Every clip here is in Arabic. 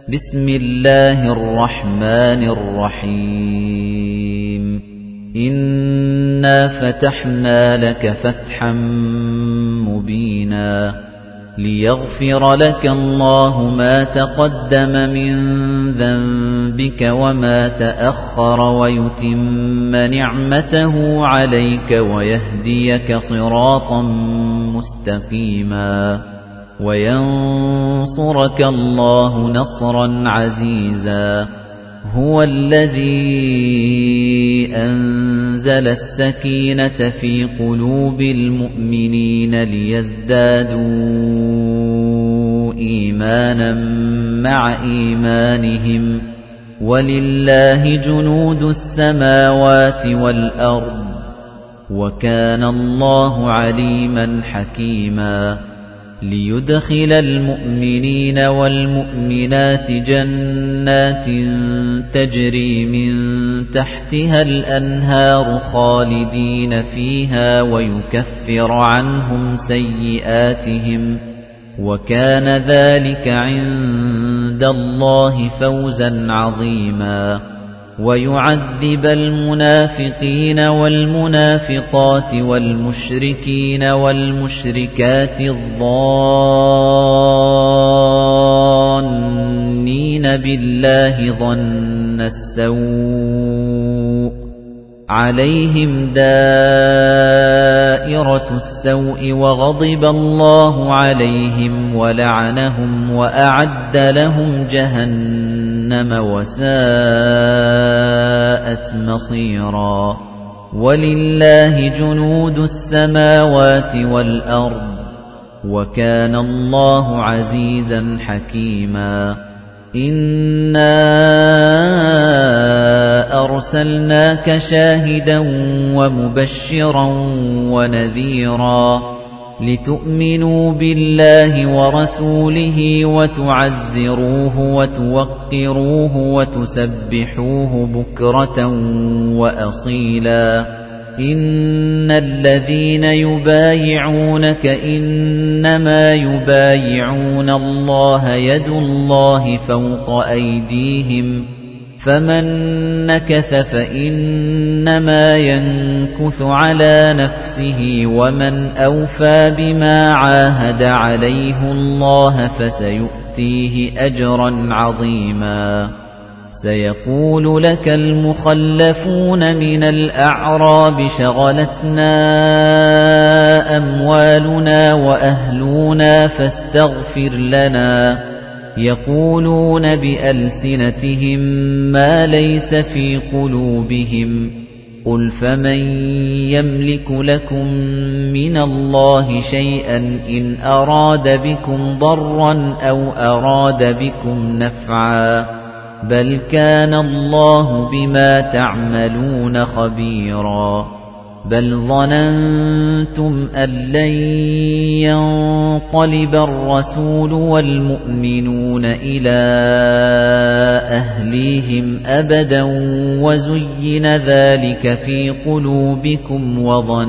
بسم الله الرحمن الرحيم إنا فتحنا لك فتحا مبينا ليغفر لك الله ما تقدم من ذنبك وما تأخر ويتم نعمته عليك ويهديك صراطا مستقيما وينصرك الله نصرا عزيزا هو الذي أنزل السكينة في قلوب المؤمنين ليزدادوا إيمانا مع إيمانهم ولله جنود السماوات والأرض وكان الله عليما حكيما ليدخل المؤمنين والمؤمنات جنات تجري من تحتها الأنهار خالدين فيها ويكفر عنهم سيئاتهم وكان ذلك عند الله فوزا عظيما ويعذب المنافقين والمنافقات والمشركين والمشركات الظانين بالله ظن السوء عليهم دائرة السوء وغضب الله عليهم ولعنهم وأعد لهم جهنم وساءت مصيرا ولله جنود السماوات والأرض وكان الله عزيزا حكيما إنا أرسلناك شاهدا ومبشرا ونذيرا لتؤمنوا بالله ورسوله وتعزروه وتوقروه وتسبحوه بكرة وأصيلا إن الذين يبايعونك إنما يبايعون الله يد الله فوق أيديهم فمن نكث فإنما ينكث على نفسه ومن أوفى بما عاهد عليه الله فسيؤتيه أجرا عظيما سيقول لك المخلفون من الأعراب شغلتنا أموالنا وأهلنا فاستغفر لنا يقولون بألسنتهم ما ليس في قلوبهم قل فمن يملك لكم من الله شيئا إن أراد بكم ضرا أو أراد بكم نفعا بل كان الله بما تعملون خبيرا بل ظننتم أن لن ينقلب الرسول والمؤمنون إلى أهليهم أبدا وزين ذلك في قلوبكم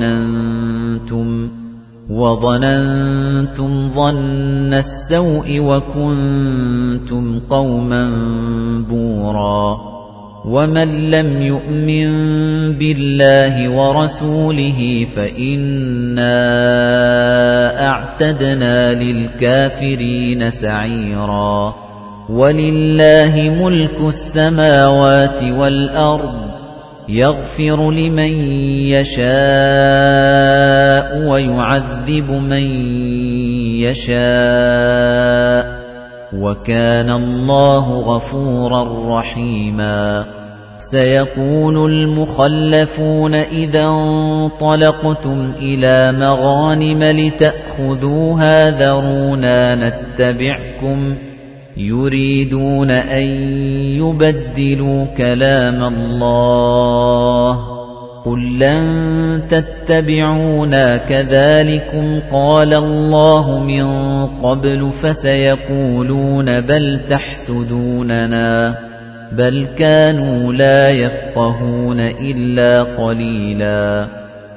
وظننتم ظن السوء وكنتم قوما بورا ومن لم يؤمن بالله ورسوله فإنا أعتدنا للكافرين سعيرا ولله ملك السماوات والأرض يغفر لمن يشاء ويعذب من يشاء وكان الله غفورا رحيما سيقول المخلفون إذا انطلقتم إلى مغانم لتأخذوها ذرونا نتبعكم يريدون أن يبدلوا كلام الله قل لن تتبعونا كذلكم قال الله من قبل فسيقولون بل تحسدوننا بل كانوا لا يفقهون إلا قليلا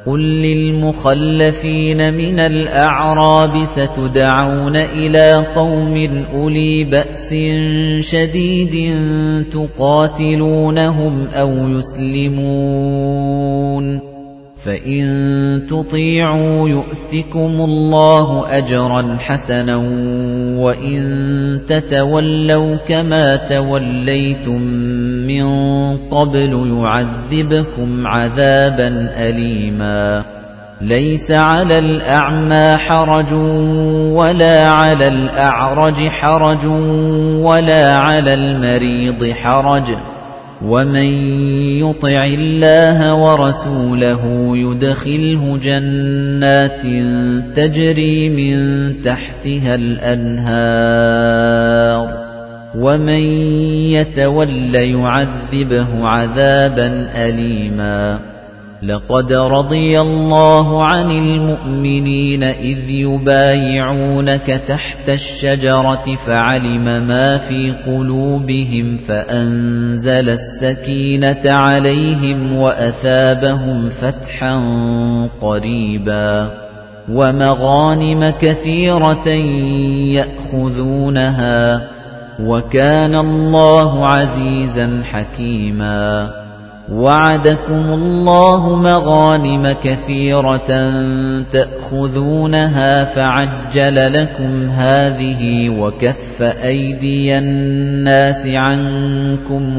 قُل لِّلْمُخَلَّفِينَ مِنَ الْأَعْرَابِ سَتُدْعَوْنَ إِلَىٰ قَوْمٍ أُولِي بَأْسٍ شَدِيدٍ تُقَاتِلُونَهُمْ أَوْ يُسْلِمُونَ فَإِن تُطِيعُوا يُؤْتِكُمُ اللَّهُ أَجْرًا حَسَنًا وَإِن تَتَوَلَّوْا كَمَا تَوَلَّيْتُم مِّن قَبْلُ يُعَذِّبْكُمْ عَذَابًا أَلِيمًا لَيْسَ عَلَى الْأَعْمَى حَرَجٌ وَلَا عَلَى الْأَعْرَجِ حَرَجٌ وَلَا عَلَى الْمَرِيضِ حَرَجٌ وَمَن يُطِعِ اللَّهَ وَرَسُولَهُ يُدْخِلْهُ جَنَّاتٍ تَجْرِي مِن تَحْتِهَا الْأَنْهَارُ وَمَن يَتَوَلَّ يُعَذِّبْهُ عَذَابًا أَلِيمًا لَقَدْ رَضِيَ اللَّهُ عَنِ الْمُؤْمِنِينَ إِذْ يُبَايِعُونَكَ تَحْتَ الشَّجَرَةِ فَعَلِمَ مَا فِي قُلُوبِهِمْ فَأَنزَلَ السَّكِينَةَ عَلَيْهِمْ وَأَثَابَهُمْ فَتْحًا قَرِيبًا وَمَغَانِمَ كَثِيرَةً يَأْخُذُونَهَا وَكَانَ اللَّهُ عَزِيزًا حَكِيمًا وَعَدَكُمُ اللَّهُ مَغَانِمَ كَثِيرَةً تَأْخُذُونَهَا فَعَجَّلَ لَكُمْ هَٰذِهِ وَكَفَّ أَيْدِيَ النَّاسِ عَنكُمْ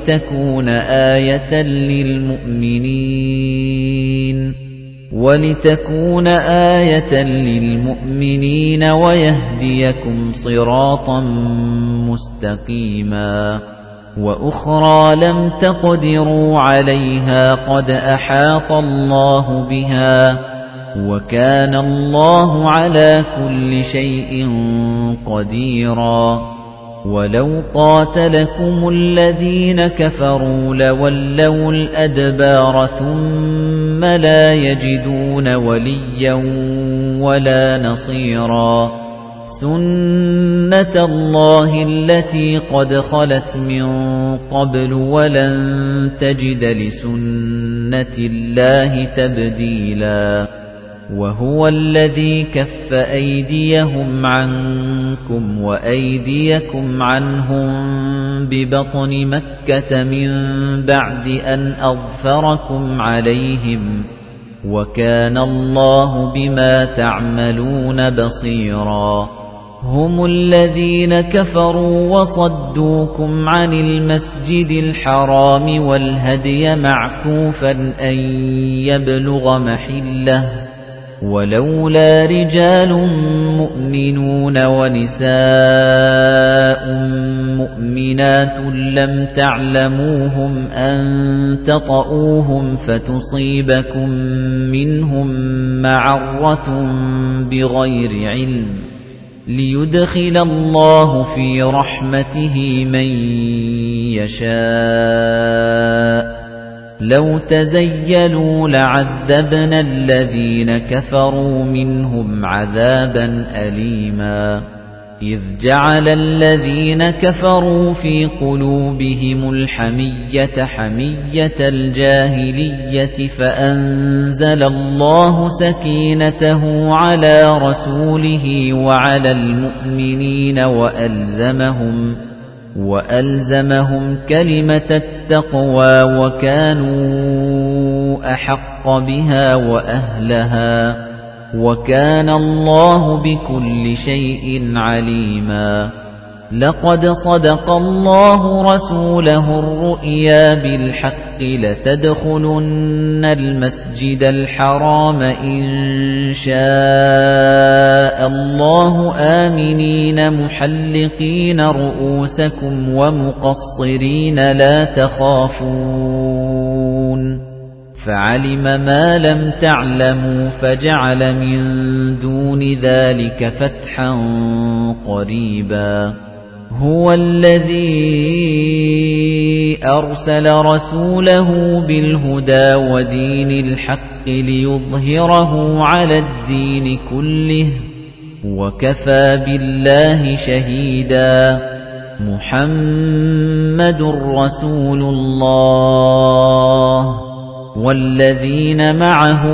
وَلِتَكُونَ آيَةً لِّلْمُؤْمِنِينَ وَيَهْدِيَكُمْ صِرَاطًا مُّسْتَقِيمًا وَأُخْرَى لَمْ تَقْدِرُوا عَلَيْهَا قَدْ أَحَاطَ اللَّهُ بِهَا وَكَانَ اللَّهُ عَلَى كُلِّ شَيْءٍ قَدِيرًا وَلَوْ قَاتَلَكُمُ الَّذِينَ كَفَرُوا لَوَلَّوُا الْأَدْبَارَ ثُمَّ لَا يَجِدُونَ وَلِيًّا وَلَا نَصِيرًا سُنَّةَ اللَّهِ الَّتِي قَدْ خَلَتْ مِن قَبْلُ وَلَن تَجِدَ لِسُنَّةِ اللَّهِ تَبْدِيلًا وَهُوَ الَّذِي كَفَّ أَيْدِيَهُمْ عَنكُمْ وَأَيْدِيَكُمْ عَنْهُم بِبَطْنِ مَكَّةَ مِن بَعْدِ أَنْ أَظْفَرَكُمْ عَلَيْهِمْ وَكَانَ اللَّهُ بِمَا تَعْمَلُونَ بَصِيرًا هُمُ الَّذِينَ كَفَرُوا وَصَدُّوكُمْ عَنِ الْمَسْجِدِ الْحَرَامِ وَالْهَدْيَ مَعْكُوفًا أَن يَبْلُغَ مَحِلَّهُ وَلَوْلَا رِجَالٌ مُؤْمِنُونَ وَنِسَاءٌ مُؤْمِنَاتٌ لَّمْ تَعْلَمُوهُمْ أَن تَطَئُوهُمْ فَتُصِيبَكُم مِّنْهُم مَّعَرَّةٌ بِغَيْرِ عِلْمٍ لِيُدْخِلَ اللَّهُ فِي رَحْمَتِهِ مَن يَشَاءُ لَوْ تَزَيَّلُوا لَعَذَّبْنَا الَّذِينَ كَفَرُوا مِنْهُمْ عَذَابًا أَلِيمًا إِذْ جَعَلَ الَّذِينَ كَفَرُوا فِي قُلُوبِهِمُ الْحَمِيَّةَ حَمِيَّةَ الْجَاهِلِيَّةِ فَأَنزَلَ اللَّهُ سَكِينَتَهُ عَلَى رَسُولِهِ وَعَلَى الْمُؤْمِنِينَ وَأَلْزَمَهُمْ كَلِمَةَ التَّقْوَى وَكَانُوا أَحَقَّ بِهَا وَأَهْلَهَا وَكَانَ اللَّهُ بِكُلِّ شَيْءٍ عَلِيمًا لَقَدْ صَدَقَ اللَّهُ رَسُولَهُ الرُّؤْيَا بِالْحَقِّ لَتَدْخُلُنَّ الْمَسْجِدَ الْحَرَامَ إِن شَاءَ اللَّهُ آمِنِينَ مُحَلِّقِينَ رُءُوسَكُمْ وَمُقَصِّرِينَ لَا تَخَافُونَ فَعَلِمَ مَا لَمْ تَعْلَمُوا فَجَعَلَ مِن دُونِ ذَلِكَ فَتْحًا قَرِيبًا هُوَ الَّذِي أَرْسَلَ رَسُولَهُ بِالْهُدَى وَدِينِ الْحَقِّ لِيُظْهِرَهُ عَلَى الدِّينِ كُلِّهِ وَكَفَى بِاللَّهِ شَهِيدًا مُحَمَّدٌ رَّسُولُ اللَّهِ وَالَّذِينَ مَعَهُ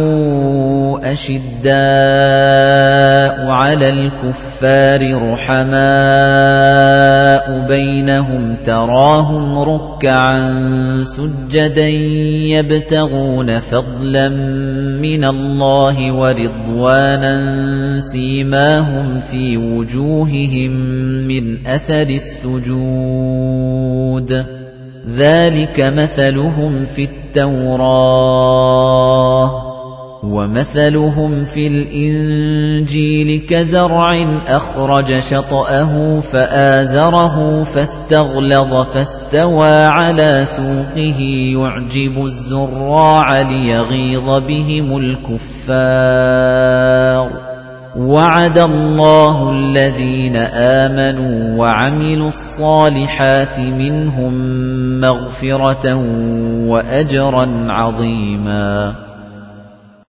أَشِدَّاءُ عَلَى الْكُفَّارِ رُحَمَاءُ بَيْنَهُمْ تَرَاهُمْ رُكَّعًا سُجَّدًا يَبْتَغُونَ فَضْلًا مِنَ اللَّهِ وَرِضْوَانًا سِيمَاهُمْ فِي وُجُوهِهِم مِّنْ أَثَرِ السُّجُودِ ذَلِكَ مَثَلُهُمْ فِي التَّوْرَاةِ وَمَثَلُهُمْ فِي الْإِنْجِيلِ كَزَرْعٍ أَخْرَجَ شَطْأَهُ فَآزَرَهُ فَاسْتَغْلَظَ فَاسْتَوَى عَلَى سُوقِهِ يُعْجِبُ الزُّرَّاعَ لِيَغِيظَ بِهِمُ الْكُفَّارَ وَعَدَ اللَّهُ الَّذِينَ آمَنُوا وَعَمِلُوا الصَّالِحَاتِ مِنْهُم مَّغْفِرَةً وَأَجْرًا عَظِيمًا